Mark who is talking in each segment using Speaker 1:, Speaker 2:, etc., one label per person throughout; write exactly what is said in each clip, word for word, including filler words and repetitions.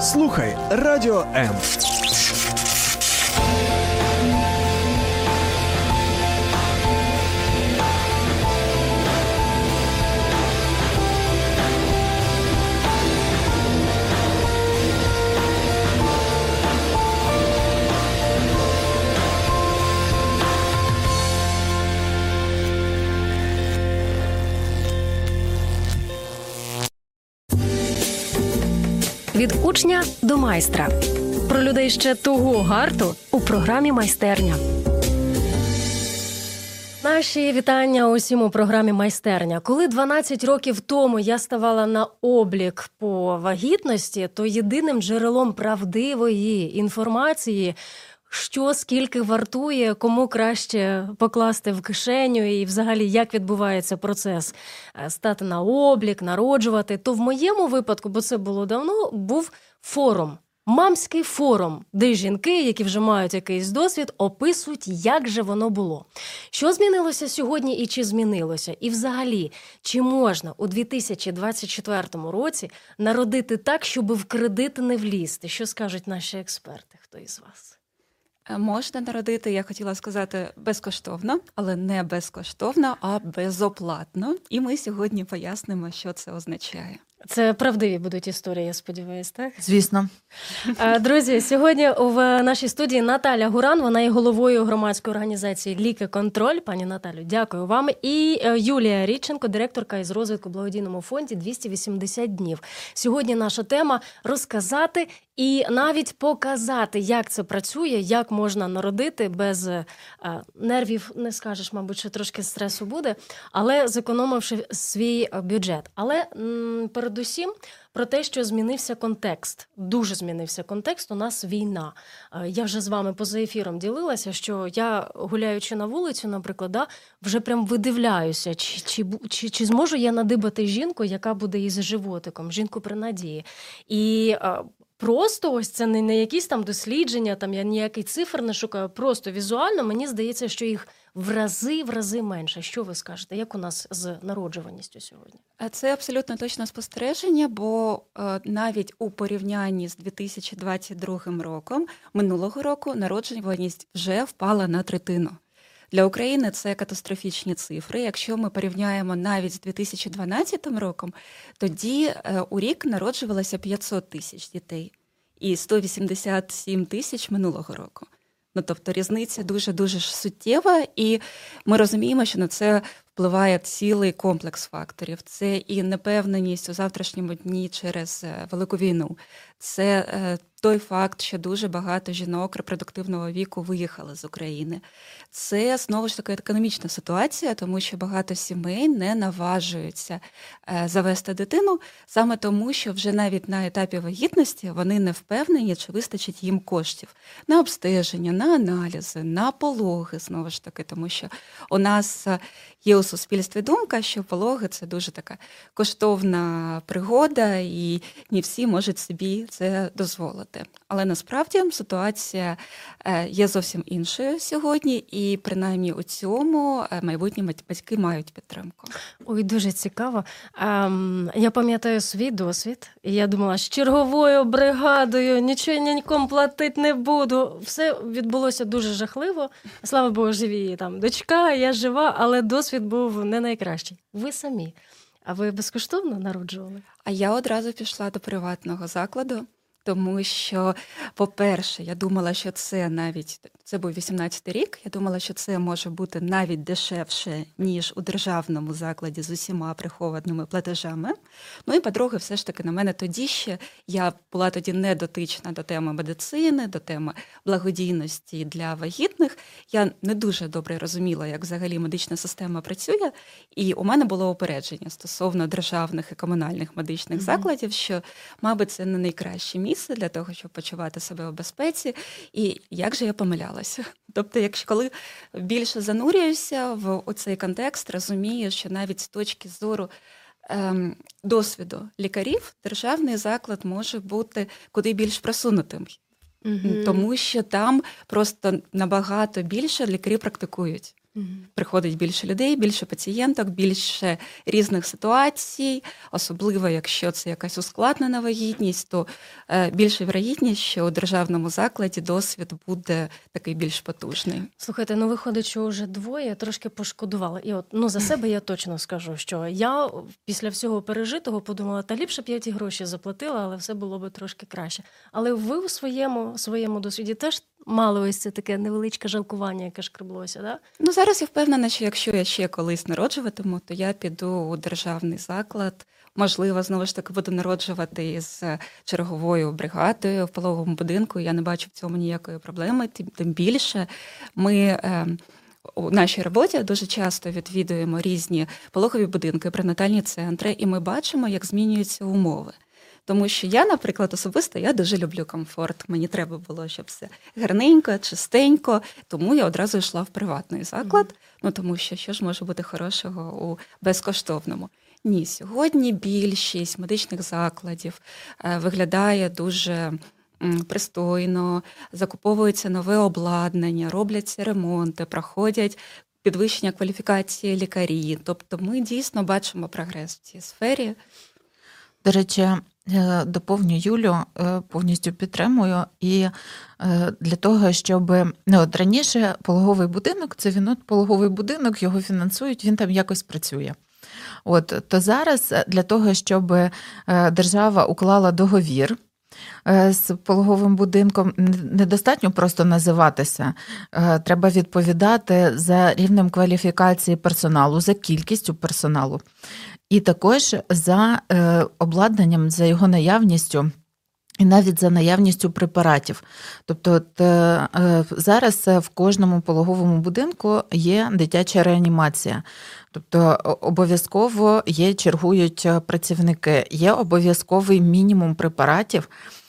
Speaker 1: Слухай Радіо М.
Speaker 2: Від учня до майстра. Про людей ще того гарту у програмі «Майстерня». Наші вітання усім у програмі «Майстерня». Коли дванадцять років тому я ставала на облік по вагітності, то єдиним джерелом правдивої інформації, що скільки вартує, кому краще покласти в кишеню і взагалі як відбувається процес стати на облік, народжувати, то в моєму випадку, бо це було давно, був форум. Мамський форум, де жінки, які вже мають якийсь досвід, описують, як же воно було. Що змінилося сьогодні і чи змінилося? І взагалі, чи можна у дві тисячі двадцять четвертому році народити так, щоб в кредит не влізти? Що скажуть наші експерти? Хто із вас?
Speaker 3: Можна народити, я хотіла сказати, безкоштовно, але не безкоштовно, а безоплатно. І ми сьогодні пояснимо, що це означає.
Speaker 2: Це правдиві будуть історії, я сподіваюся, так?
Speaker 4: Звісно.
Speaker 2: Друзі, сьогодні в нашій студії Наталя Гуран, вона є головою громадської організації «Ліки-контроль». Пані Наталю, дякую вам. І Юлія Рідченко, директорка із розвитку благодійному фонді «двісті вісімдесят днів». Сьогодні наша тема – розказати і навіть показати, як це працює, як можна народити без нервів, не скажеш, мабуть, що трошки стресу буде, але зекономивши свій бюджет. Але м, передусім про те, що змінився контекст. Дуже змінився контекст, у нас війна. Я вже з вами поза ефіром ділилася, що я, гуляючи на вулицю, наприклад, да, вже прям видивляюся, чи, чи, чи, чи зможу я надибати жінку, яка буде із животиком, жінку при надії. І просто ось це не, не якісь там дослідження, там я ніякий цифр не шукаю, просто візуально мені здається, що їх в рази, в рази менше. Що ви скажете? Як у нас з народжуваністю сьогодні?
Speaker 3: Це абсолютно точне спостереження, бо е, навіть у порівнянні з дві тисячі двадцять другим роком, минулого року, народжуваність вже впала на третину. Для України це катастрофічні цифри. Якщо ми порівняємо навіть з дві тисячі дванадцятим роком, тоді е, у рік народжувалося п'ятсот тисяч дітей і сто вісімдесят сім тисяч минулого року. Ну, тобто різниця дуже-дуже суттєва, і ми розуміємо, що на це впливає цілий комплекс факторів. Це і непевненість у завтрашньому дні через велику війну. Це е, той факт, що дуже багато жінок репродуктивного віку виїхали з України. Це, знову ж таки, економічна ситуація, тому що багато сімей не наважуються е, завести дитину, саме тому, що вже навіть на етапі вагітності вони не впевнені, чи вистачить їм коштів на обстеження, на аналізи, на пологи, знову ж таки, тому що у нас є у суспільстві думка, що пологи – це дуже така коштовна пригода, і не всі можуть собі це дозволити. Але насправді ситуація є зовсім іншою сьогодні, і принаймні у цьому майбутні батьки мають підтримку.
Speaker 2: Ой, дуже цікаво. Ем, я пам'ятаю свій досвід, і я думала, з черговою бригадою нічого нікому платити не буду. Все відбулося дуже жахливо. Слава Богу, живі там дочка, я жива, але досвід був не найкращий. Ви самі. А ви безкоштовно народжували?
Speaker 3: А я одразу пішла до приватного закладу, тому що, по-перше, я думала, що це навіть, це був вісімнадцятий рік, я думала, що це може бути навіть дешевше, ніж у державному закладі з усіма прихованими платежами. Ну і, по-друге, все ж таки на мене тоді ще, я була тоді не дотична до теми медицини, до теми благодійності для вагітних. Я не дуже добре розуміла, як взагалі медична система працює, і у мене було упередження стосовно державних і комунальних медичних mm-hmm. закладів, що, мабуть, це не найкраще місце для того, щоб почувати себе у безпеці. І як же я помилялася? Тобто, якщо коли більше занурююся в оцей контекст, розумію, що навіть з точки зору ем, досвіду лікарів, державний заклад може бути куди більш просунутим. Mm-hmm. Тому що там просто набагато більше лікарі практикують. Приходить більше людей, більше пацієнток, більше різних ситуацій, особливо якщо це якась ускладнена вагітність, то більша вірогідність, що у державному закладі досвід буде такий більш потужний.
Speaker 2: Слухайте, ну виходить, що вже двоє, трошки пошкодувала. І от, ну за себе я точно скажу, що я після всього пережитого подумала, та ліпше б я ті гроші заплатила, але все було б трошки краще. Але ви у своєму, своєму досвіді теж мали ось це таке невеличке жалкування, яке шкреблося, да?
Speaker 3: Ну, зараз я впевнена, що якщо я ще колись народжуватиму, то я піду у державний заклад. Можливо, знову ж таки, буду народжувати з черговою бригадою в пологовому будинку. Я не бачу в цьому ніякої проблеми. Тим, тим більше ми е, у нашій роботі дуже часто відвідуємо різні пологові будинки, пренатальні центри, і ми бачимо, як змінюються умови. Тому що я, наприклад, особисто, я дуже люблю комфорт. Мені треба було, щоб все гарненько, чистенько, тому я одразу йшла в приватний заклад, mm-hmm. ну тому що що ж може бути хорошого у безкоштовному. Ні, сьогодні більшість медичних закладів е, виглядає дуже м, пристойно, закуповується нове обладнання, робляться ремонти, проходять підвищення кваліфікації лікарі. Тобто ми дійсно бачимо прогрес в цій сфері.
Speaker 4: До речі, доповню Юлю, повністю підтримую. І для того, щоб... Ну, от раніше пологовий будинок, це він от пологовий будинок, його фінансують, він там якось працює. От, то зараз для того, щоб держава уклала договір з пологовим будинком, недостатньо просто називатися. Треба відповідати за рівнем кваліфікації персоналу, за кількістю персоналу. І також за е, обладнанням, за його наявністю, і навіть за наявністю препаратів. Тобто от, е, зараз в кожному пологовому будинку є дитяча реанімація. Тобто обов'язково є, чергують працівники, є обов'язковий мінімум препаратів.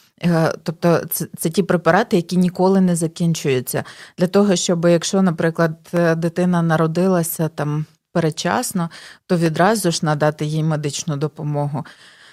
Speaker 4: Тобто це, це ті препарати, які ніколи не закінчуються. Для того, щоб, якщо, наприклад, дитина народилася там передчасно, то відразу ж надати їй медичну допомогу.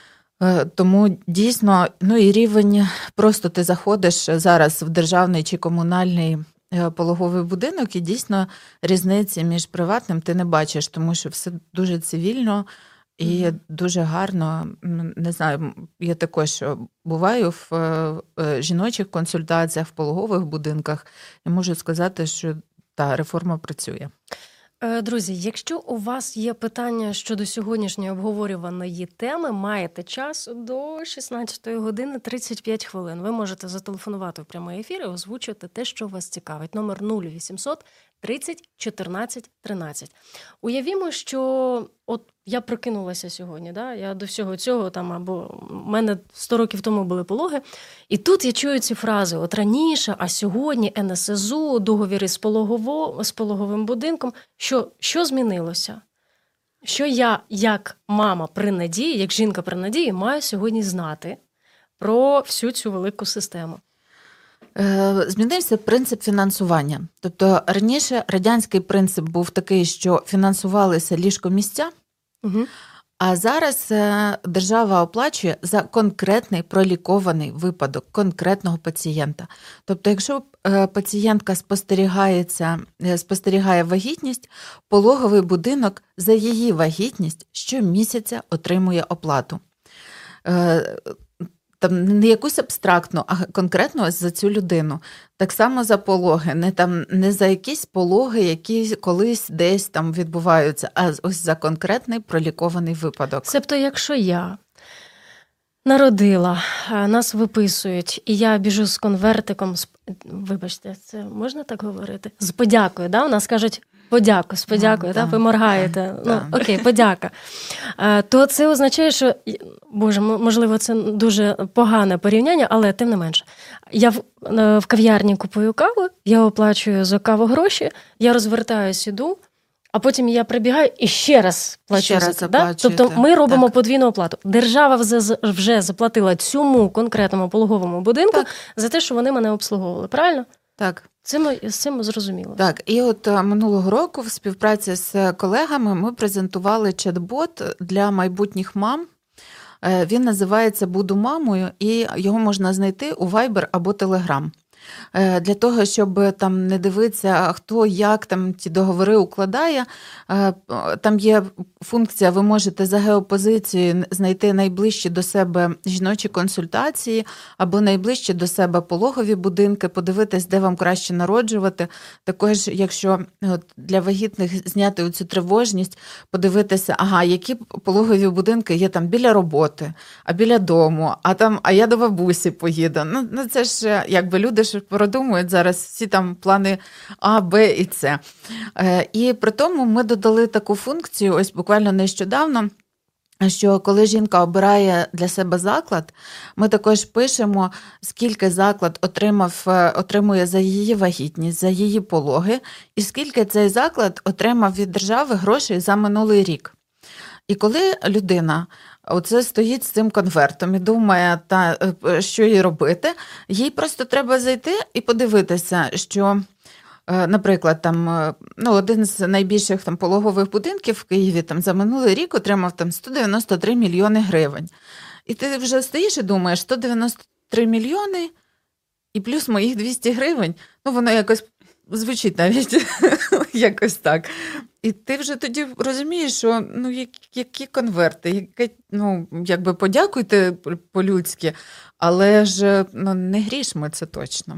Speaker 4: Тому дійсно, ну і рівень, просто ти заходиш зараз в державний чи комунальний пологовий будинок, і дійсно різниці між приватним ти не бачиш, тому що все дуже цивільно і mm-hmm. дуже гарно. Не знаю, я також буваю в жіночих консультаціях, в пологових будинках, і можу сказати, що та реформа працює.
Speaker 2: Друзі, якщо у вас є питання щодо сьогоднішньої обговорюваної теми, маєте час до шістнадцятої години тридцять п'ять хвилин. Ви можете зателефонувати в прямий ефір і озвучити те, що вас цікавить. Номер нуль вісімсот тридцять чотирнадцять тринадцять. Уявімо, що от я прокинулася сьогодні, да? Я до всього цього там, або в мене сто років тому були пологи, і тут я чую ці фрази, от раніше, а сьогодні ен ес ес у, договір із, пологово, з пологовим будинком. Що, що змінилося? Що я, як мама при надії, як жінка при надії, маю сьогодні знати про всю цю велику систему?
Speaker 4: Змінився принцип фінансування. Тобто раніше радянський принцип був такий, що фінансувалися ліжкомісця, угу. а зараз держава оплачує за конкретний пролікований випадок конкретного пацієнта. Тобто якщо пацієнтка спостерігається, спостерігає вагітність, пологовий будинок за її вагітність щомісяця отримує оплату. Там не якусь абстрактну, а конкретно за цю людину. Так само за пологи, не там не за якісь пологи, які колись десь там відбуваються, а ось за конкретний пролікований випадок.
Speaker 2: Себто, якщо я народила, нас виписують, і я біжу з конвертиком, з... вибачте, це можна так говорити? З подякою, да? У нас кажуть подяку, з подякою, да, да? Ви моргаєте. Да. Ну, окей, подяка. То це означає, що, боже, можливо, це дуже погане порівняння, але тим не менше. Я в, в кав'ярні купую каву, я оплачую за каву гроші, я розвертаюсь, іду, а потім я прибігаю і ще раз плачу
Speaker 4: ще
Speaker 2: за
Speaker 4: раз
Speaker 2: це. Да? Тобто ми робимо так. подвійну оплату. Держава вже заплатила цьому конкретному пологовому будинку так. за те, що вони мене обслуговували. Правильно?
Speaker 4: Так.
Speaker 2: Цим, з цим зрозуміло.
Speaker 4: Так, і от минулого року в співпраці з колегами ми презентували чат-бот для майбутніх мам. Він називається «Буду мамою», і його можна знайти у Viber або Telegram. Для того, щоб там не дивитися, хто як там ті договори укладає, там є функція, ви можете за геопозицією знайти найближчі до себе жіночі консультації або найближчі до себе пологові будинки, подивитись, де вам краще народжувати. Також, якщо от, для вагітних зняти цю тривожність, подивитися, ага, які пологові будинки є там біля роботи, а біля дому, а там, а я до бабусі поїду. Ну, ну це ж, якби люди ж продумують зараз всі там плани А, Б і С. І при тому ми додали таку функцію, ось буквально нещодавно, що коли жінка обирає для себе заклад, ми також пишемо, скільки заклад отримав, отримує за її вагітність, за її пологи, і скільки цей заклад отримав від держави грошей за минулий рік. І коли людина оце стоїть з цим конвертом і думає, та, що їй робити, їй просто треба зайти і подивитися, що, наприклад, там, ну, один з найбільших там, пологових будинків в Києві там, за минулий рік отримав там, сто дев'яносто три мільйони гривень. І ти вже стоїш і думаєш, сто дев'яносто три мільйони і плюс моїх двісті гривень, ну, воно якось звучить навіть якось так. І ти вже тоді розумієш, що ну, які конверти, які, ну, якби подякуйте по-людськи, але ж ну, не гріш ми, це точно.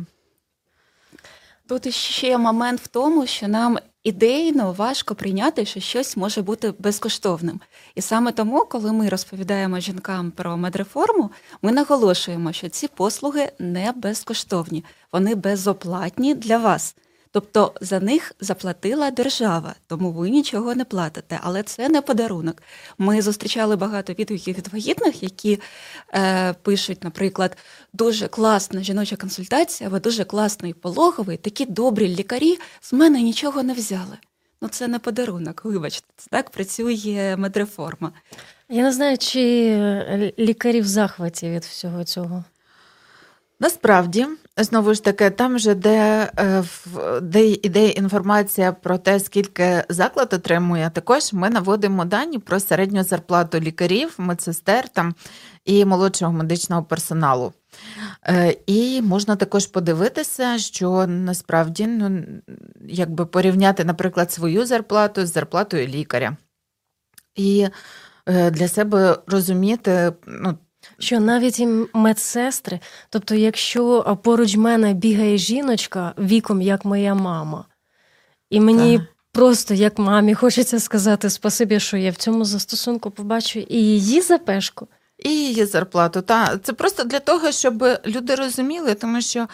Speaker 3: Тут ще момент в тому, що нам ідейно важко прийняти, що щось може бути безкоштовним. І саме тому, коли ми розповідаємо жінкам про медреформу, ми наголошуємо, що ці послуги не безкоштовні, вони безоплатні для вас. Тобто за них заплатила держава, тому ви нічого не платите. Але це не подарунок. Ми зустрічали багато відгуків від вагітних, які е, пишуть, наприклад, дуже класна жіноча консультація, або дуже класний пологовий, такі добрі лікарі з мене нічого не взяли. Ну це не подарунок, вибачте, це так працює медреформа.
Speaker 2: Я не знаю, чи лікарі в захваті від всього цього.
Speaker 4: Насправді, знову ж таки, там же, де, де йде інформація про те, скільки заклад отримує, також ми наводимо дані про середню зарплату лікарів, медсестер там, і молодшого медичного персоналу. І можна також подивитися, що насправді, ну, якби порівняти, наприклад, свою зарплату з зарплатою лікаря. І для себе розуміти, ну,
Speaker 2: що навіть і медсестри, тобто якщо поруч мене бігає жіночка віком, як моя мама, і мені так. просто, як мамі, хочеться сказати спасибі, що я в цьому застосунку побачу і її запешку,
Speaker 4: і її зарплату. Та, це просто для того, щоб люди розуміли, тому що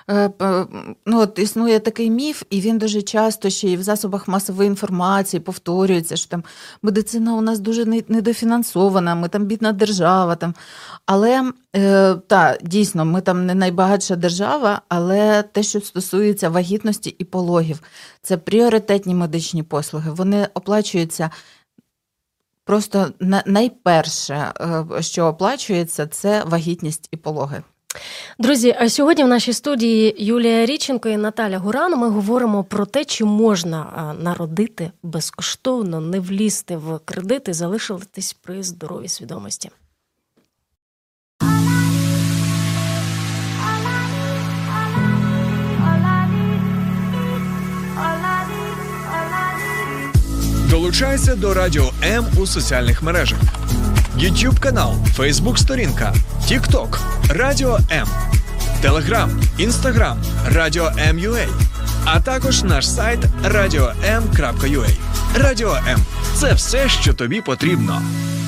Speaker 4: ну, от існує такий міф, і він дуже часто ще і в засобах масової інформації повторюється, що там медицина у нас дуже недофінансована, ми там бідна держава. Там. Але, е, та, дійсно, ми там не найбагатша держава, але те, що стосується вагітності і пологів, це пріоритетні медичні послуги. Вони оплачуються просто найперше, що оплачується, це вагітність і пологи.
Speaker 2: Друзі, а сьогодні в нашій студії Юлія Рідченко і Наталя Гуран. Ми говоримо про те, чи можна народити безкоштовно, не влізти в кредит і залишитись при здоровій свідомості.
Speaker 1: Долучайся до Радіо М у соціальних мережах. YouTube канал, Facebook сторінка, TikTok, Радіо М, Telegram, Instagram, Радіо М.ua, а також наш сайт радіо ем крапка ю а. Радіо М – це все, що тобі потрібно.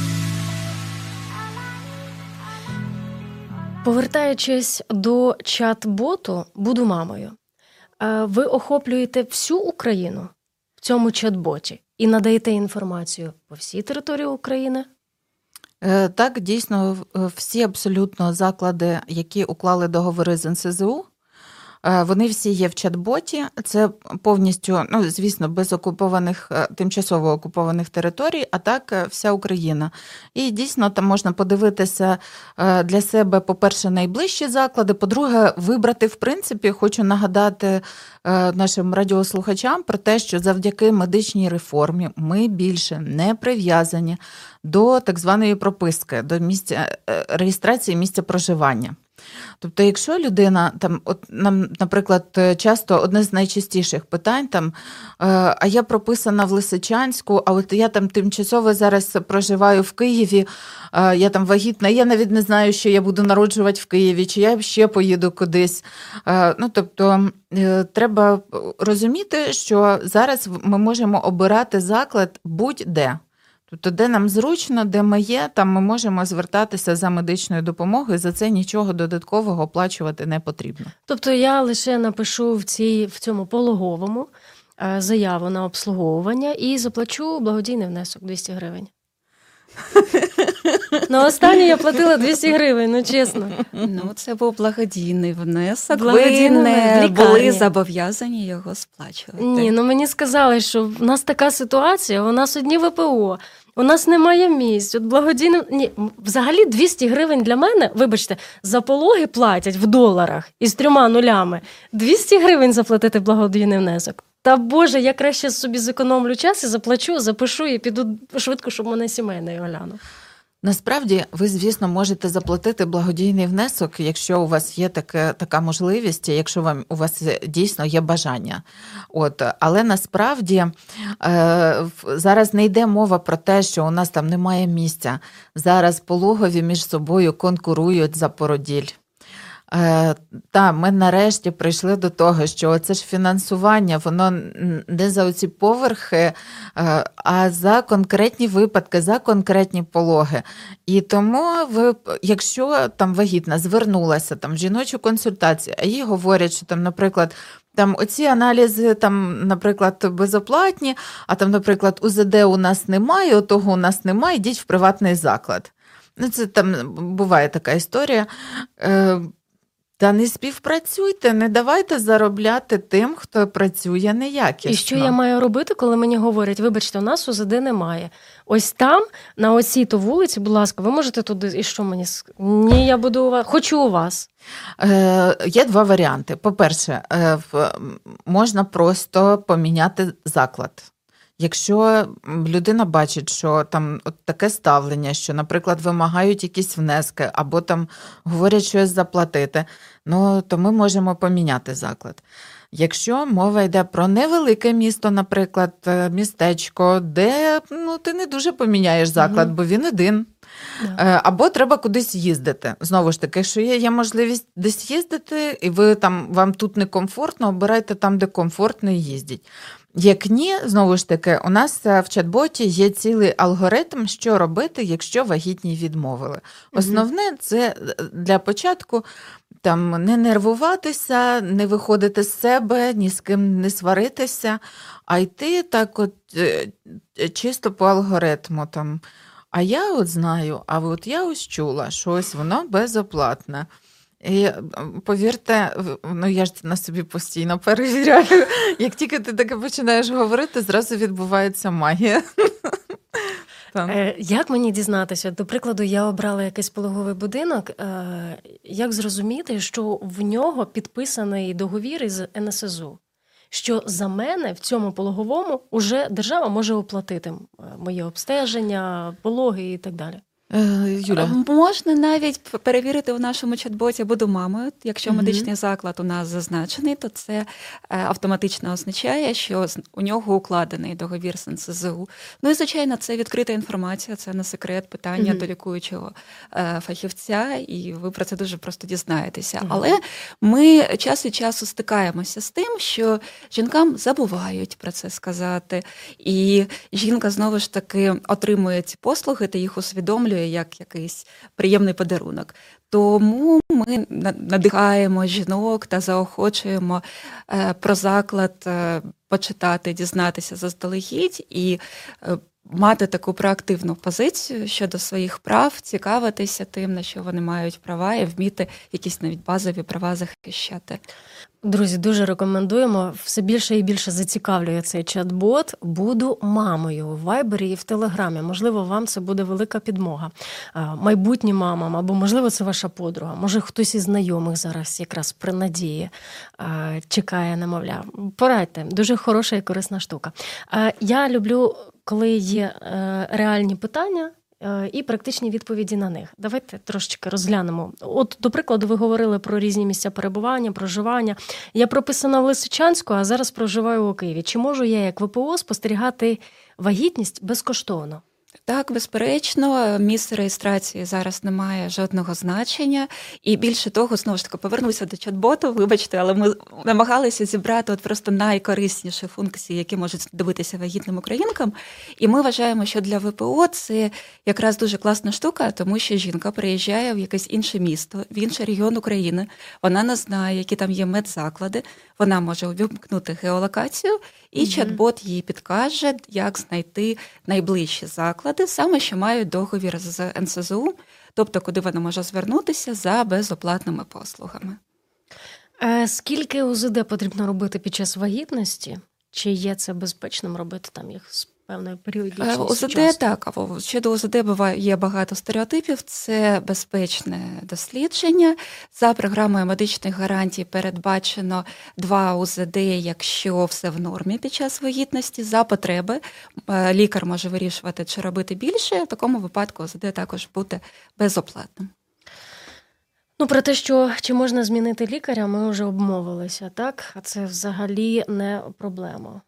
Speaker 2: Повертаючись до чат-боту «Буду мамою», ви охоплюєте всю Україну в цьому чат-боті і надаєте інформацію по всій території України?
Speaker 4: Так, дійсно, всі абсолютно заклади, які уклали договори з ен ес зе у, вони всі є в чат-боті. Це повністю, ну, звісно, без окупованих, тимчасово окупованих територій, а так вся Україна. І дійсно там можна подивитися для себе, по-перше, найближчі заклади, по-друге, вибрати, в принципі, хочу нагадати нашим радіослухачам про те, що завдяки медичній реформі ми більше не прив'язані до так званої прописки, до місця реєстрації місця проживання. Тобто, якщо людина, там, от нам, наприклад, часто одне з найчастіших питань, там, а я прописана в Лисичанську, а от я там тимчасово зараз проживаю в Києві, я там вагітна, я навіть не знаю, що я буду народжувати в Києві, чи я ще поїду кудись. Ну, тобто, треба розуміти, що зараз ми можемо обирати заклад будь-де. Тобто, де нам зручно, де ми є, там ми можемо звертатися за медичною допомогою, за це нічого додаткового оплачувати не потрібно.
Speaker 2: Тобто я лише напишу в, цій, в цьому пологовому заяву на обслуговування і заплачу благодійний внесок двісті гривень. На останнє я платила двісті гривень, ну чесно.
Speaker 3: Ну, це був благодійний внесок.
Speaker 2: Благодійний
Speaker 3: Ви не
Speaker 2: в
Speaker 3: були зобов'язані його сплачувати.
Speaker 2: Ні, ну мені сказали, що в нас така ситуація, у нас одні ВПО, у нас немає місць. От благодійним... Ні, взагалі двісті гривень для мене, вибачте, за пологи платять в доларах із трьома нулями. двісті гривень заплатити благодійний внесок. Та Боже, я краще собі зекономлю час і заплачу, запишу і піду швидко, щоб мене сімейний оглянув.
Speaker 4: Насправді, ви, звісно, можете заплатити благодійний внесок, якщо у вас є таке, така можливість, якщо вам, у вас дійсно є бажання. От, але насправді е, зараз не йде мова про те, що у нас там немає місця. Зараз пологові між собою конкурують за породіль. Е, та, ми нарешті прийшли до того, що це ж фінансування, воно не за оці поверхи, е, а за конкретні випадки, за конкретні пологи. І тому ви, якщо там вагітна звернулася там, в жіночу консультацію, а їй говорять, що там, наприклад, там оці аналізи, там, наприклад, безоплатні, а там, наприклад, УЗД у нас немає, отого у нас немає, йдіть в приватний заклад. Ну, це там буває така історія. Е, Та не співпрацюйте, не давайте заробляти тим, хто працює неякісно.
Speaker 2: І що я маю робити, коли мені говорять, вибачте, у нас УЗД немає. Ось там, на оцій-то вулиці, будь ласка, ви можете туди, і що мені? Ні, я буду у вас, хочу у вас.
Speaker 4: Е, є два варіанти. По-перше, е, можна просто поміняти заклад. Якщо людина бачить, що там от таке ставлення, що, наприклад, вимагають якісь внески, або там говорять щось заплатити, ну, то ми можемо поміняти заклад. Якщо мова йде про невелике місто, наприклад, містечко, де ну, ти не дуже поміняєш заклад, mm-hmm. бо він один. Yeah. Або треба кудись їздити. Знову ж таки, якщо є, є можливість десь їздити, і ви там, вам тут некомфортно, обирайте там, де комфортно, і їздіть. Як ні, знову ж таки, у нас в чат-боті є цілий алгоритм, що робити, якщо вагітні відмовили. Основне – це для початку там, не нервуватися, не виходити з себе, ні з ким не сваритися, а йти так от чисто по алгоритму. Там. А я от знаю, а от я ось чула, що ось воно безоплатне. І повірте, ну я ж на собі постійно перевіряю, як тільки ти таке починаєш говорити, зразу відбувається магія.
Speaker 2: Як мені дізнатися? До прикладу, я обрала якийсь пологовий будинок, як зрозуміти, що в нього підписаний договір із ен ес ес у? Що за мене в цьому пологовому уже держава може оплатити моє обстеження, пологи і так далі.
Speaker 4: Юля.
Speaker 3: Можна навіть перевірити у нашому чат-боті «Буду мамою». Якщо угу. медичний заклад у нас зазначений, то це автоматично означає, що у нього укладений договір з ен ес ес у. Ну і, звичайно, це відкрита інформація, це не секрет, питання угу. до лікуючого фахівця, і ви про це дуже просто дізнаєтеся. Угу. Але ми час від часу стикаємося з тим, що жінкам забувають про це сказати, і жінка, знову ж таки, отримує ці послуги та їх усвідомлює як якийсь приємний подарунок. Тому ми надихаємо жінок та заохочуємо про заклад почитати, дізнатися заздалегідь і мати таку проактивну позицію щодо своїх прав, цікавитися тим, на що вони мають права, і вміти якісь навіть базові права захищати.
Speaker 2: Друзі, дуже рекомендуємо. Все більше і більше зацікавлює цей чат-бот. Буду мамою в Вайбері і в Телеграмі. Можливо, вам це буде велика підмога. Майбутнім мамам, або, можливо, це ваша подруга. Може, хтось із знайомих зараз якраз при надії чекає немовля. Порадьте. Дуже хороша і корисна штука. Я люблю, коли є реальні питання, і практичні відповіді на них. Давайте трошечки розглянемо. От, до прикладу, ви говорили про різні місця перебування, проживання. Я прописана в Лисичанську, а зараз проживаю у Києві. Чи можу я, як ВПО, спостерігати вагітність безкоштовно?
Speaker 3: Так, безперечно, місце реєстрації зараз не має жодного значення. І більше того, знову ж таки, повернуся до чат-боту, вибачте, але ми намагалися зібрати от просто найкорисніші функції, які можуть дивитися вагітним українкам. І ми вважаємо, що для ВПО це якраз дуже класна штука, тому що жінка приїжджає в якесь інше місто, в інший регіон України, вона не знає, які там є медзаклади, вона може увімкнути геолокацію, і mm-hmm. чат-бот їй підкаже, як знайти найближчі заклади, саме що мають договір з ен ес зе у, тобто куди вона може звернутися за безоплатними послугами.
Speaker 2: Е, скільки у зет де потрібно робити під час вагітності? Чи є це безпечним робити там їх з певною періодичністю?
Speaker 3: У зет де так, щодо у зет де буває, є багато стереотипів, це безпечне дослідження. За програмою медичних гарантій передбачено два у зет де, якщо все в нормі під час вагітності. За потреби лікар може вирішувати, чи робити більше, в такому випадку у зет де також буде безоплатним.
Speaker 2: Ну, про те, що чи можна змінити лікаря, ми вже обмовилися, так? А це взагалі не проблема.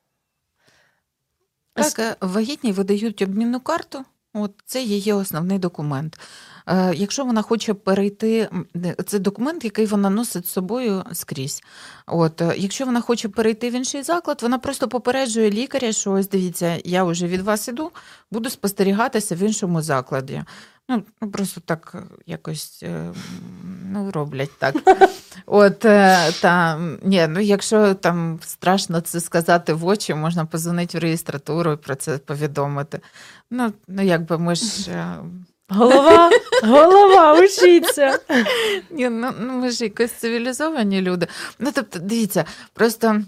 Speaker 4: Так, вагітній видають обмінну карту, от це її основний документ. Якщо вона хоче перейти, це документ, який вона носить з собою скрізь. От, якщо вона хоче перейти в інший заклад, вона просто попереджує лікаря, що ось дивіться, я вже від вас іду, буду спостерігатися в іншому закладі. Ну, просто так якось, ну, роблять так. От, та, ні, ну, якщо там страшно це сказати в очі, можна позвонити в реєстратуру і про це повідомити. Ну, ну якби ми ж...
Speaker 2: Голова, голова, учіться.
Speaker 4: Ні, ну, ми ж якось цивілізовані люди. Ну, тобто, дивіться, просто...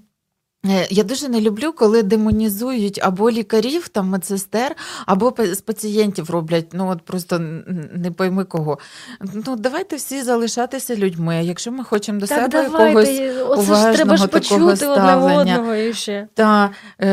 Speaker 4: Я дуже не люблю, коли демонізують або лікарів, там, медсестер, або з пацієнтів роблять, ну от просто не пойми кого. Ну давайте всі залишатися людьми, якщо ми хочемо до
Speaker 2: так,
Speaker 4: себе
Speaker 2: давайте.
Speaker 4: якогось
Speaker 2: Оце
Speaker 4: уважного
Speaker 2: треба ж
Speaker 4: такого ставлення.
Speaker 2: Одне одного і ще.
Speaker 4: Та,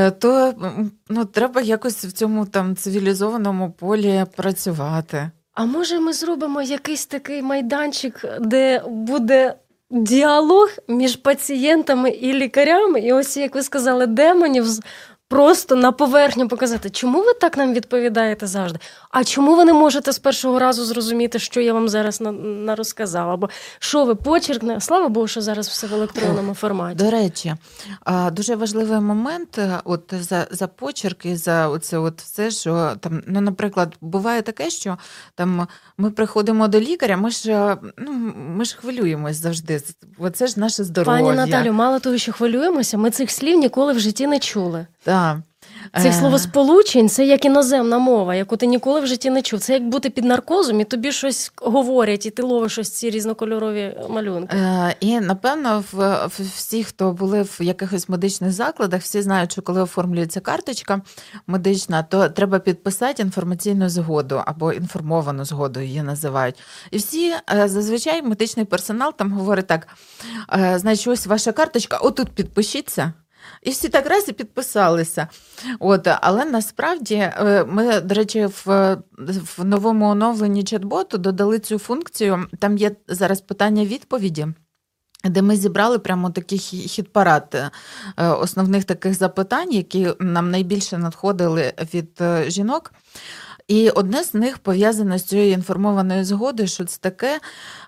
Speaker 4: то ну, треба якось в цьому там цивілізованому полі працювати.
Speaker 2: А може ми зробимо якийсь такий майданчик, де буде... діалог між пацієнтами і лікарями, і ось, як ви сказали, демонів просто на поверхню показати. Чому ви так нам відповідаєте завжди? А чому ви не можете з першого разу зрозуміти, що я вам зараз нарозказала? Або що ви, почерк? Слава Богу, що зараз все в електронному форматі.
Speaker 4: До речі, дуже важливий момент, от за, за почерк і за оце от все, що там, ну, наприклад, буває таке, що там ми приходимо до лікаря, ми ж, ну, ми ж хвилюємось завжди. Оце ж наше здоров'я.
Speaker 2: Пані Наталю, мало того, що хвилюємося, ми цих слів ніколи в житті не чули.
Speaker 4: Так.
Speaker 2: Цих словосполучень – це як іноземна мова, яку ти ніколи в житті не чув. Це як бути під наркозом, і тобі щось говорять, і ти ловиш ось ці різнокольорові малюнки.
Speaker 4: І, напевно, в, всі, хто були в якихось медичних закладах, всі знають, що коли оформлюється карточка медична, то треба підписати інформаційну згоду, або інформовану згоду її називають. І всі, зазвичай, медичний персонал там говорить так, значить, ось ваша карточка, отут підпишіться. І всі так раз і підписалися. От, але насправді ми, до речі, в, в новому оновленні чат-боту додали цю функцію. Там є зараз питання-відповіді, де ми зібрали прямо такий хіт-парад основних таких запитань, які нам найбільше надходили від жінок. І одне з них пов'язане з цією інформованою згодою, що це таке,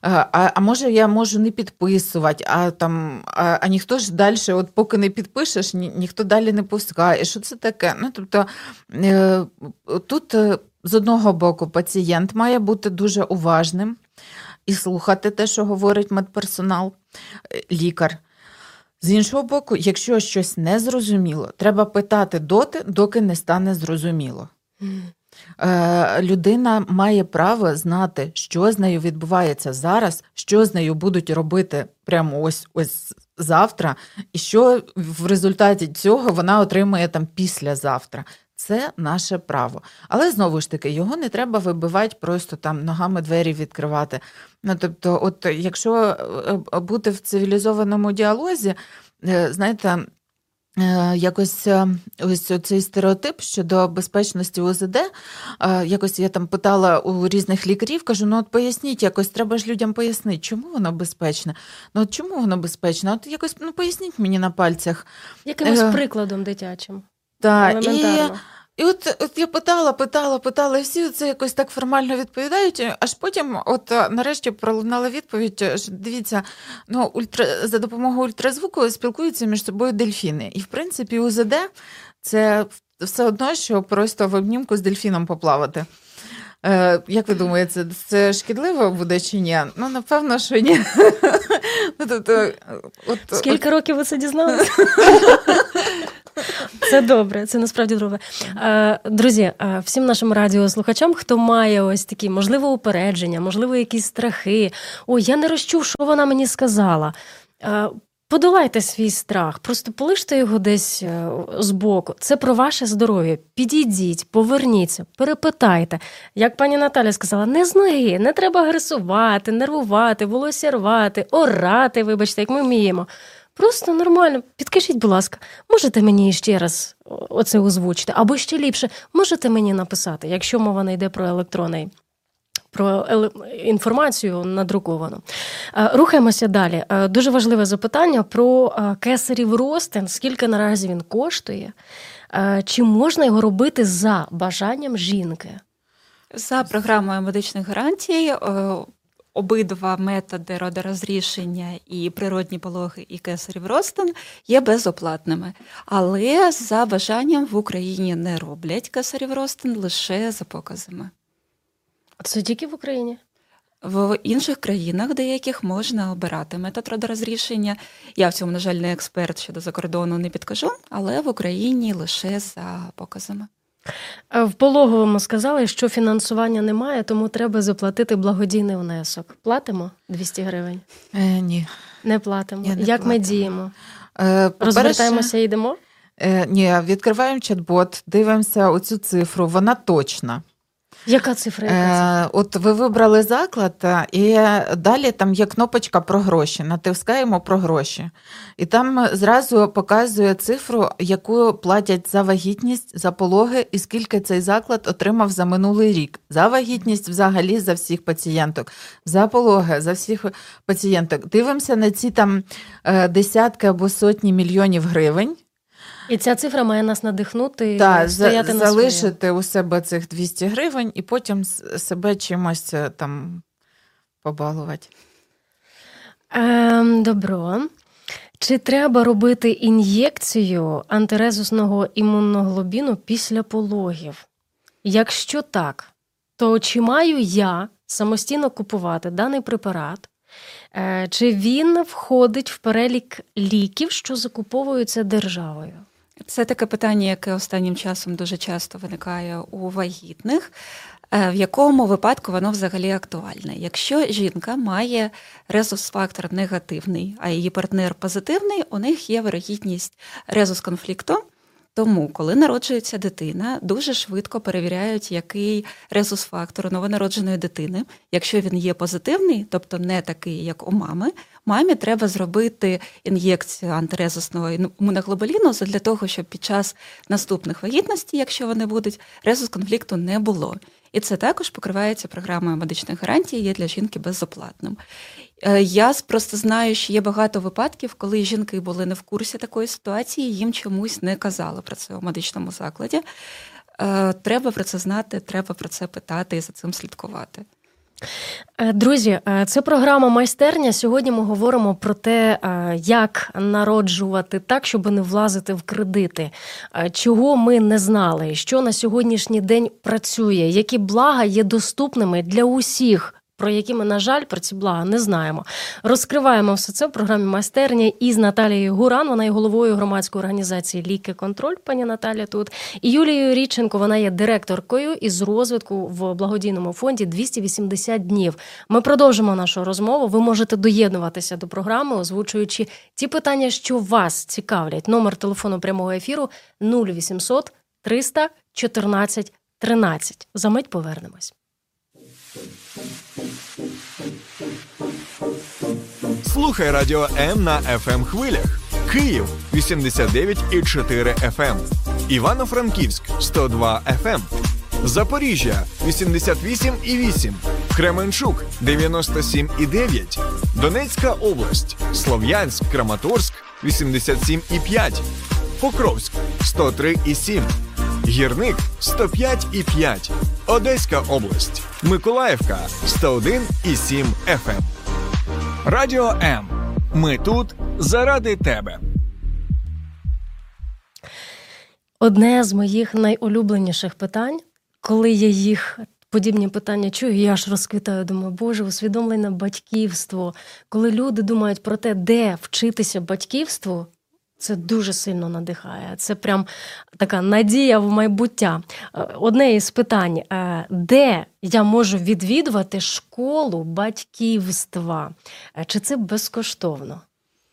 Speaker 4: а, а може я можу не підписувати, а, там, а, а ніхто ж далі, от поки не підпишеш, ні, ніхто далі не пускає. Що це таке? Ну, тобто, е, тут з одного боку пацієнт має бути дуже уважним і слухати те, що говорить медперсонал, лікар. З іншого боку, якщо щось не зрозуміло, треба питати доти, доки не стане зрозуміло. Людина має право знати, що з нею відбувається зараз, що з нею будуть робити прямо ось, ось завтра, і що в результаті цього вона отримає там післязавтра. Це наше право. Але, знову ж таки, його не треба вибивати, просто там ногами двері відкривати. Ну, тобто, от якщо бути в цивілізованому діалозі, знаєте, якось ось цей стереотип щодо безпечності У З Д. Якось я там питала у різних лікарів, кажу, ну от поясніть, якось треба ж людям пояснити, чому воно безпечне. Ну от чому воно безпечне? От якось, ну поясніть мені на пальцях.
Speaker 2: Якимось е... прикладом дитячим.
Speaker 4: Так, і... І от, от я питала, питала, питала, і всі це якось так формально відповідають, аж потім от нарешті пролунала відповідь, що дивіться, ну, ультра, за допомогою ультразвуку спілкуються між собою дельфіни. І, в принципі, У З Д – це все одно, що просто в обнімку з дельфіном поплавати. Е, як ви думаєте, це шкідливо буде чи ні? Ну, напевно, що ні.
Speaker 2: Скільки років ви це дізналися? Це добре, це насправді добре. Друзі, всім нашим радіослухачам, хто має ось такі, можливо, упередження, можливо, якісь страхи. Ой, я не розчув, що вона мені сказала. Подолайте свій страх, просто полиште його десь збоку. Це про ваше здоров'я. Підійдіть, поверніться, перепитайте. Як пані Наталя сказала, не з ноги, не треба агресувати, нервувати, волосся рвати, орати, вибачте, як ми вміємо. Просто нормально. Підкажіть, будь ласка, можете мені ще раз оце озвучити? Або ще ліпше, можете мені написати, якщо мова не йде про електронний, про інформацію надруковану. Рухаємося далі. Дуже важливе запитання про кесарів розтин. Скільки наразі він коштує? Чи можна його робити за бажанням жінки?
Speaker 3: За програмою медичних гарантій обидва методи родорозрішення, і природні пологи, і кесарів розтин є безоплатними. Але за бажанням в Україні не роблять кесарів розтин, лише за показами.
Speaker 2: Це тільки в Україні?
Speaker 3: В інших країнах деяких можна обирати метод родорозрішення. Я в цьому, на жаль, не експерт, щодо закордону не підкажу, але в Україні лише за показами.
Speaker 2: В пологовому сказали, що фінансування немає, тому треба заплатити благодійний внесок. Платимо двісті гривень?
Speaker 4: Е, ні.
Speaker 2: Не платимо.
Speaker 4: Ні, не
Speaker 2: Як
Speaker 4: платимо.
Speaker 2: Ми діємо?
Speaker 4: Е,
Speaker 2: Розвертаємося і йдемо?
Speaker 4: Е, ні, відкриваємо чат-бот, дивимося оцю цифру, вона точна.
Speaker 2: Яка цифра? Яка
Speaker 4: е, от ви вибрали заклад, і далі там є кнопочка про гроші. Натискаємо про гроші. І там зразу показує цифру, яку платять за вагітність, за пологи, і скільки цей заклад отримав за минулий рік. За вагітність взагалі за всіх пацієнток, за пологи, за всіх пацієнток. Дивимося на ці там десятки або сотні мільйонів гривень.
Speaker 2: І ця цифра має нас надихнути,
Speaker 4: так,
Speaker 2: стояти
Speaker 4: за,
Speaker 2: на
Speaker 4: залишити
Speaker 2: своє.
Speaker 4: у себе цих двісті гривень і потім себе чимось там побалувати.
Speaker 2: Ем, добро. Чи треба робити ін'єкцію антирезусного імуноглобіну після пологів? Якщо так, то чи маю я самостійно купувати даний препарат? Е, чи він входить в перелік ліків, що закуповуються державою?
Speaker 3: Це таке питання, яке останнім часом дуже часто виникає у вагітних. В якому випадку воно взагалі актуальне? Якщо жінка має резус-фактор негативний, а її партнер позитивний, у них є вирогідність резус-конфлікту. Тому, коли народжується дитина, дуже швидко перевіряють, який резус-фактор у новонародженої дитини. Якщо він є позитивний, тобто не такий, як у мами, мамі треба зробити ін'єкцію антирезусного імуноглобуліну для того, щоб під час наступних вагітностей, якщо вони будуть, резус-конфлікту не було. І це також покривається програмою медичних гарантій, є для жінки безоплатним. Я просто знаю, що є багато випадків, коли жінки були не в курсі такої ситуації, їм чомусь не казали про це у медичному закладі. Треба про це знати, треба про це питати і за цим слідкувати.
Speaker 2: Друзі, це програма «Майстерня». Сьогодні ми говоримо про те, як народжувати так, щоб не влазити в кредити. Чого ми не знали, що на сьогоднішній день працює, які блага є доступними для усіх, про які ми, на жаль, про ці блага не знаємо. Розкриваємо все це в програмі «Майстерня» із Наталією Гуран, вона є головою громадської організації «Ліки-контроль», пані Наталя тут, і Юлією Рідченко, вона є директоркою із розвитку в благодійному фонді двісті вісімдесят днів. Ми продовжимо нашу розмову, ви можете доєднуватися до програми, озвучуючи ті питання, що вас цікавлять. Номер телефону прямого ефіру нуль вісімсот триста чотирнадцять тринадцять. Замить повернемось.
Speaker 1: Слухай Радіо М на еф ем хвилях. Київ вісімдесят дев'ять і чотири еф ем, Івано-Франківськ сто два еф ем, Запоріжжя вісімдесят вісім і вісім, Кременчук дев'яносто сім і дев'ять, Донецька область, Слов'янськ, Краматорськ вісімдесят сім і п'ять, Покровськ сто три і сім, Гірник сто п'ять і п'ять, Одеська область, Миколаївка сто один і сім еф ем. Радіо М. Ми тут заради тебе.
Speaker 2: Одне з моїх найулюбленіших питань, коли я їх подібні питання чую, я аж розквітаю, думаю, Боже, усвідомлене батьківство. Коли люди думають про те, де вчитися батьківству, це дуже сильно надихає. Це прям така надія в майбуття. Одне із питань, де я можу відвідувати школу батьківства? Чи це безкоштовно?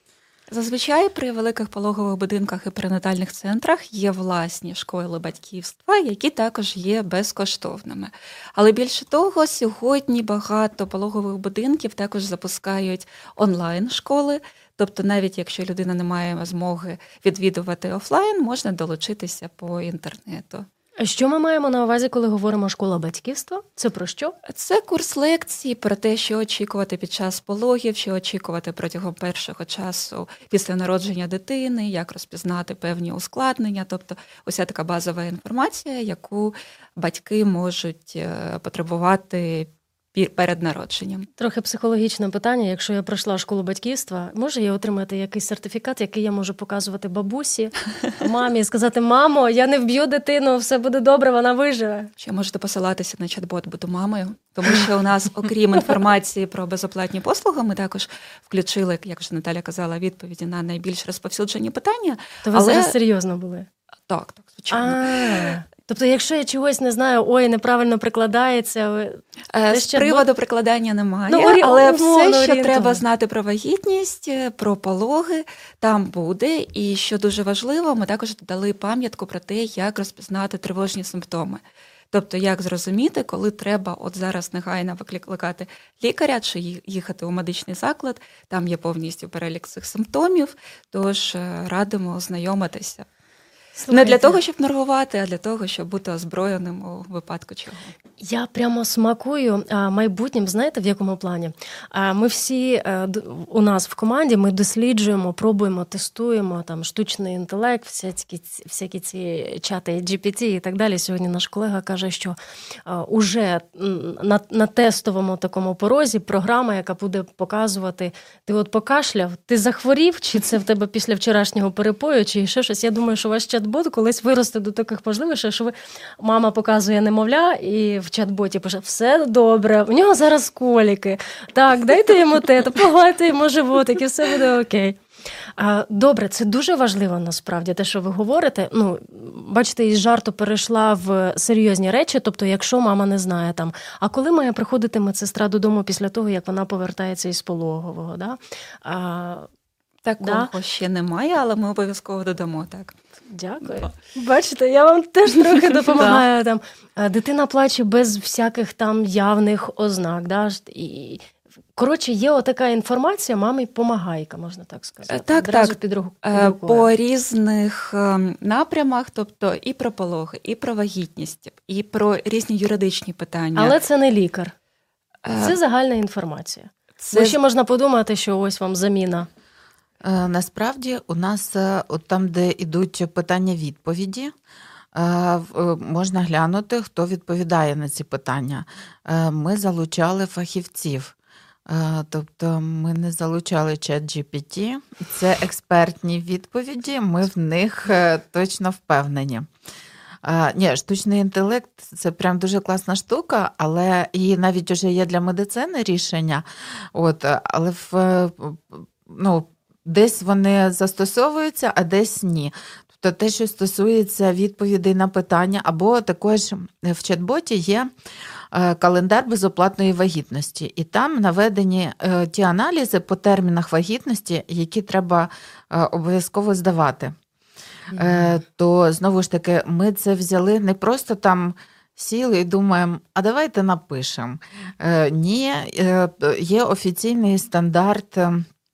Speaker 3: Зазвичай при великих пологових будинках і перинатальних центрах є власні школи батьківства, які також є безкоштовними. Але більше того, сьогодні багато пологових будинків також запускають онлайн-школи, тобто навіть якщо людина не має змоги відвідувати офлайн, можна долучитися по інтернету.
Speaker 2: А що ми маємо на увазі, коли говоримо «школа батьківства»? Це про що?
Speaker 3: Це курс лекцій про те, що очікувати під час пологів, що очікувати протягом першого часу після народження дитини, як розпізнати певні ускладнення. Тобто уся така базова інформація, яку батьки можуть потребувати перед народженням.
Speaker 2: Трохи психологічне питання. Якщо я пройшла школу батьківства, можу я отримати якийсь сертифікат, який я можу показувати бабусі, мамі, і сказати, мамо, я не вб'ю дитину, все буде добре, вона виживе.
Speaker 3: Ще можете посилатися на чат-бот «Буду мамою», тому що у нас, окрім інформації про безоплатні послуги, ми також включили, як вже Наталя казала, відповіді на найбільш розповсюджені питання.
Speaker 2: То ви
Speaker 3: але...
Speaker 2: зараз серйозно були?
Speaker 3: Так, так, звичайно.
Speaker 2: А-а-а. Тобто, якщо я чогось не знаю, ой, неправильно прикладається...
Speaker 3: З ще приводу прикладання немає,
Speaker 2: ну, орі...
Speaker 3: але
Speaker 2: умовно,
Speaker 3: все, що
Speaker 2: орієнтовно.
Speaker 3: треба знати про вагітність, про пологи, там буде. І що дуже важливо, ми також додали пам'ятку про те, як розпізнати тривожні симптоми. Тобто, як зрозуміти, коли треба от зараз негайно викликати лікаря чи їхати у медичний заклад, там є повністю перелік цих симптомів, тож радимо ознайомитися. Слухайте. Не для того, щоб нервувати, а для того, щоб бути озброєним у випадку чого.
Speaker 2: Я прямо смакую майбутнім, знаєте, в якому плані? Ми всі, у нас в команді, ми досліджуємо, пробуємо, тестуємо там штучний інтелект, всякі, всякі ці чати джі пі ті і так далі. Сьогодні наш колега каже, що уже на, на тестовому такому порозі програма, яка буде показувати, ти от покашляв, ти захворів, чи це в тебе після вчорашнього перепою, чи ще щось. Я думаю, що ваш чат-бот колись виросте до таких можливостей, що ви, мама показує немовля і в чат-боті пише, все добре, в нього зараз коліки, так, дайте йому те, погладьте йому животик, і все буде окей. Добре, це дуже важливо насправді, те, що ви говорите. Ну, бачите, із жарту перейшла в серйозні речі, тобто якщо мама не знає там, а коли має приходити медсестра додому після того, як вона повертається із пологового, да? А,
Speaker 3: Такого
Speaker 2: да?
Speaker 3: ще немає, але ми обов'язково додамо, так.
Speaker 2: Дякую. Бачите, я вам теж трохи допомагаю. Там дитина плаче без всяких там явних ознак. Да? І, коротше, є отака інформація, мамі помагайка, можна так сказати.
Speaker 3: Так,
Speaker 2: Одразу
Speaker 3: так.
Speaker 2: Під руку,
Speaker 3: під по різних напрямах, тобто і про пологи, і про вагітність, і про різні юридичні питання.
Speaker 2: Але це не лікар. Це загальна інформація. Це... Бо ще можна подумати, що ось вам заміна.
Speaker 4: Насправді у нас от там, де йдуть питання-відповіді, можна глянути, хто відповідає на ці питання. Ми залучали фахівців. Тобто ми не залучали чат джі пі ті. Це експертні відповіді, ми в них точно впевнені. Ні, штучний інтелект – це прям дуже класна штука, але і навіть вже є для медицини рішення. От, але в, ну, десь вони застосовуються, а десь ні. Тобто те, що стосується відповідей на питання, або також в чат-боті є календар безоплатної вагітності. І там наведені ті аналізи по термінах вагітності, які треба обов'язково здавати. Mm-hmm. То, знову ж таки, ми це взяли не просто там сіли і думаємо, а давайте напишемо. Ні, є офіційний стандарт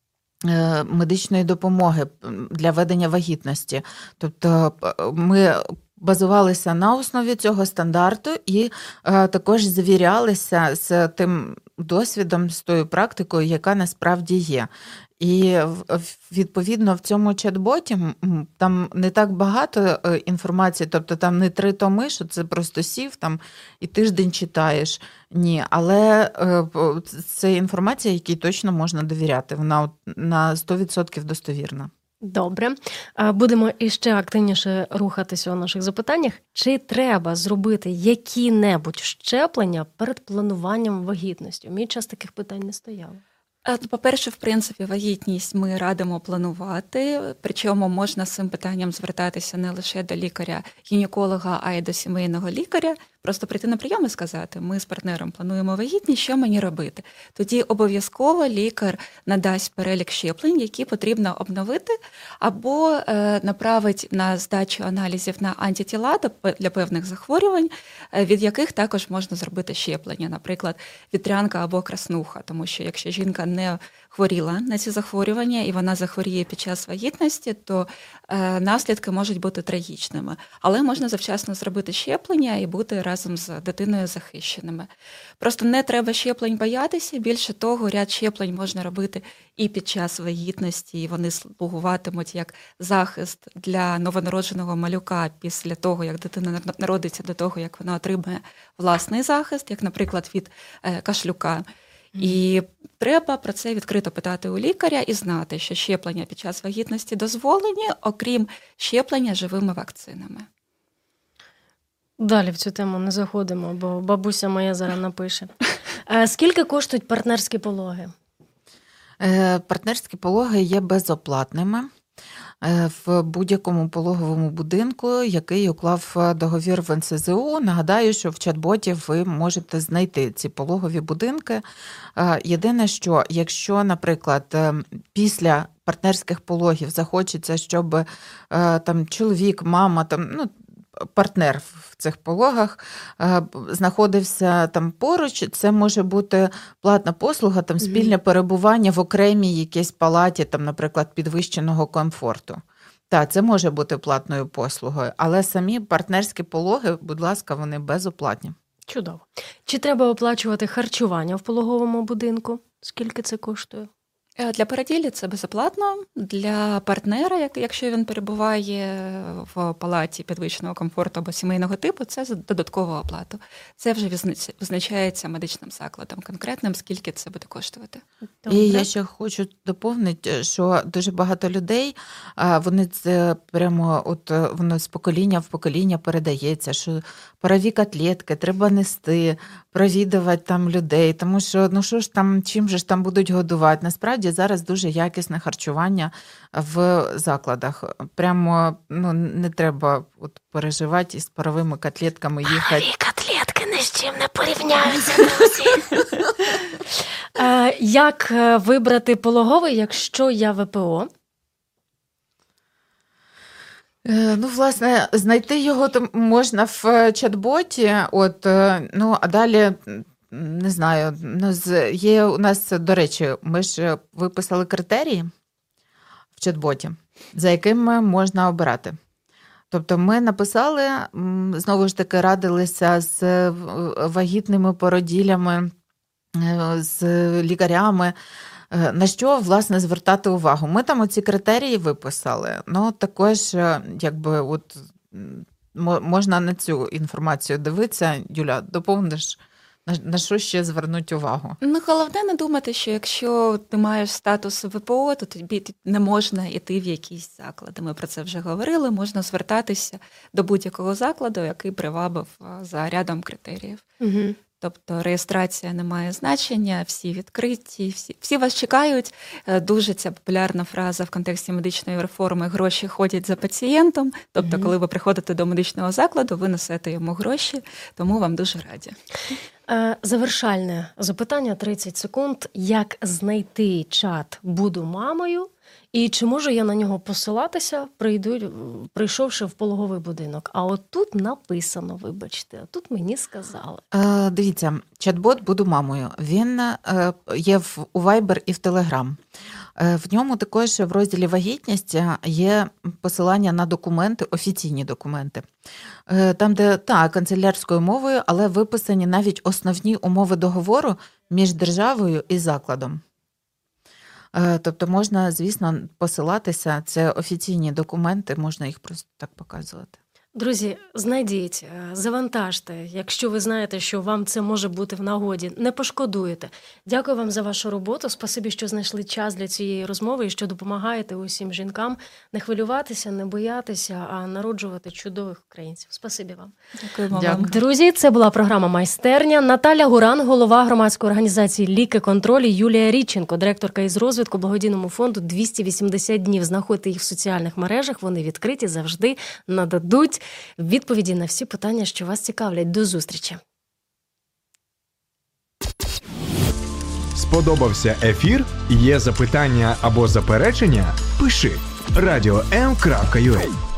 Speaker 4: медичної допомоги для ведення вагітності. Тобто ми базувалися на основі цього стандарту і також звірялися з тим досвідом, з тою практикою, яка насправді є. І, відповідно, в цьому чат-боті там не так багато інформації, тобто там не три томи, що це просто сів там і тиждень читаєш. Ні, але це інформація, якій точно можна довіряти. Вона на сто відсотків достовірна.
Speaker 2: Добре. Будемо іще активніше рухатися у наших запитаннях. Чи треба зробити які-небудь щеплення перед плануванням вагітності? Мій час таких питань не стояло.
Speaker 3: По-перше, в принципі, вагітність ми радимо планувати, причому можна з цим питанням звертатися не лише до лікаря-гінеколога, а й до сімейного лікаря. Просто прийти на прийом і сказати, ми з партнером плануємо вагітність, що мені робити? Тоді обов'язково лікар надасть перелік щеплень, які потрібно обновити, або е, направить на здачу аналізів на антитіла для певних захворювань, від яких також можна зробити щеплення, наприклад, вітрянка або краснуха, тому що якщо жінка не хворіла на ці захворювання і вона захворіє під час вагітності, то е, наслідки можуть бути трагічними. Але можна завчасно зробити щеплення і бути разом з дитиною захищеними. Просто не треба щеплень боятися. Більше того, ряд щеплень можна робити і під час вагітності, і вони слугуватимуть як захист для новонародженого малюка після того, як дитина народиться, до того, як вона отримає власний захист, як, наприклад, від е, кашлюка. І треба про це відкрито питати у лікаря і знати, що щеплення під час вагітності дозволені, окрім щеплення живими вакцинами.
Speaker 2: Далі в цю тему не заходимо, бо бабуся моя зараз напише. Скільки коштують партнерські пологи?
Speaker 4: Партнерські пологи є безоплатними в будь-якому пологовому будинку, який уклав договір в ен ес зе у. Нагадаю, що в чат-боті ви можете знайти ці пологові будинки. Єдине, що якщо, наприклад, після партнерських пологів захочеться, щоб там чоловік, мама, там, ну, партнер в цих пологах знаходився там поруч, це може бути платна послуга, там спільне перебування в окремій якійсь палаті, там, наприклад, підвищеного комфорту. Так, це може бути платною послугою, але самі партнерські пологи, будь ласка, вони безоплатні.
Speaker 2: Чудово. Чи треба оплачувати харчування в пологовому будинку? Скільки це коштує?
Speaker 3: Для породілі це безоплатно, для партнера, якщо він перебуває в палаті підвищеного комфорту або сімейного типу, це за додаткову оплату. Це вже визначається медичним закладом конкретним, скільки це буде коштувати.
Speaker 4: Добре. І я ще хочу доповнити, що дуже багато людей, вони це прямо от воно з покоління в покоління передається, що парові котлетки треба нести, провідувати там людей, тому що, ну що ж там, чим же ж там будуть годувати? Насправді зараз дуже якісне харчування в закладах. Прямо, ну, не треба от переживати із паровими котлетками їхати.
Speaker 2: Парові котлетки ні з чим не порівняються, друзі. Як вибрати пологовий, якщо я ве пе о?
Speaker 4: Ну, власне, знайти його можна в чат-боті, от, ну, а далі, не знаю, є у нас, до речі, ми ж виписали критерії в чат-боті, за якими можна обирати. Тобто ми написали, знову ж таки, радилися з вагітними породілями, з лікарями, на що, власне, звертати увагу. Ми там оці критерії виписали, ну, також, якби, от, можна на цю інформацію дивитися. Юля, доповниш, на, на що ще звернути увагу?
Speaker 3: Ну, головне не думати, що якщо ти маєш статус ве пе о, то тобі не можна йти в якісь заклади. Ми про це вже говорили, можна звертатися до будь-якого закладу, який привабив за рядом критеріїв. Угу. Тобто реєстрація не має значення, всі відкриті, всі, всі вас чекають. Дуже ця популярна фраза в контексті медичної реформи «гроші ходять за пацієнтом». Тобто, mm-hmm. коли ви приходите до медичного закладу, ви несете йому гроші, тому вам дуже раді.
Speaker 2: Завершальне запитання, тридцять секунд. Як знайти чат «Буду мамою» і чи можу я на нього посилатися, прийду, прийшовши в пологовий будинок? А от тут написано, вибачте, а тут мені сказали.
Speaker 4: Е, дивіться, чат-бот «Буду мамою». Він е, є в, у Viber і в Telegram. В ньому також в розділі «Вагітність» є посилання на документи, офіційні документи. Там, де, так, канцелярською мовою, але виписані навіть основні умови договору між державою і закладом. Тобто можна, звісно, посилатися, це офіційні документи, можна їх просто так показувати.
Speaker 2: Друзі, знайдіть, завантажте, якщо ви знаєте, що вам це може бути в нагоді, не пошкодуєте. Дякую вам за вашу роботу, спасибі, що знайшли час для цієї розмови і що допомагаєте усім жінкам не хвилюватися, не боятися, а народжувати чудових українців. Спасибі вам.
Speaker 3: Дякуємо вам.
Speaker 2: Друзі, це була програма «Майстерня». Наталя Гуран, голова громадської організації «Ліки Контроль», і Юлія Рідченко, директорка із розвитку благодійному фонду двісті вісімдесят днів. Знаходьте їх в соціальних мережах, вони відкриті, завжди нададуть відповіді на всі питання, що вас цікавлять. До зустрічі.
Speaker 5: Сподобався ефір? Є запитання або заперечення? Пиши радіо ем крапка ю а.